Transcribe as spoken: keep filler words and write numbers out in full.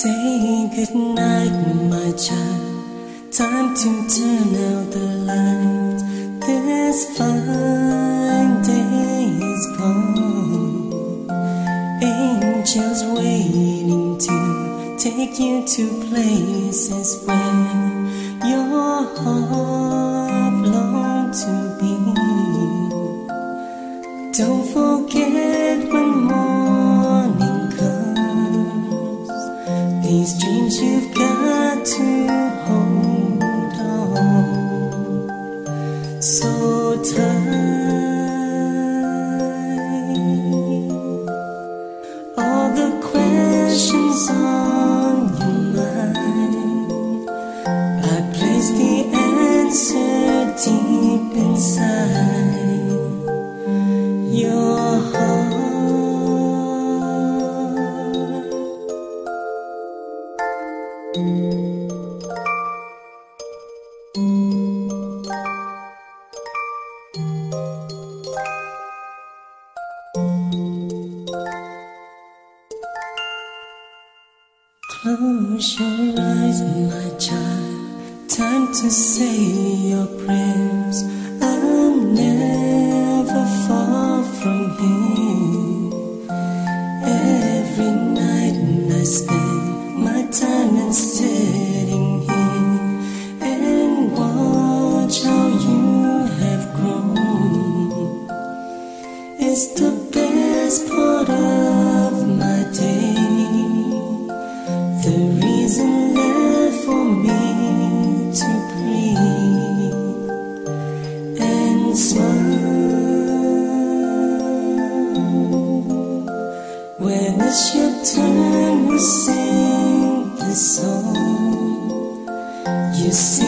Say goodnight, my child. Time to turn out the light. This fine day is gone. Angels waiting to take you to places where your heart longs to be. Don't forget when morning comes, these dreams you've got to hold on so tight. All the questions on your mind, I place the answer deep inside your heart. Close your eyes, my child. Time to say your prayers. I'll never fall from here. Every night I spend my time in sitting here and watch how you have grown. It's the best part of my day, the reason left for me to breathe and smile. When it's your turn, we sing this song. You sing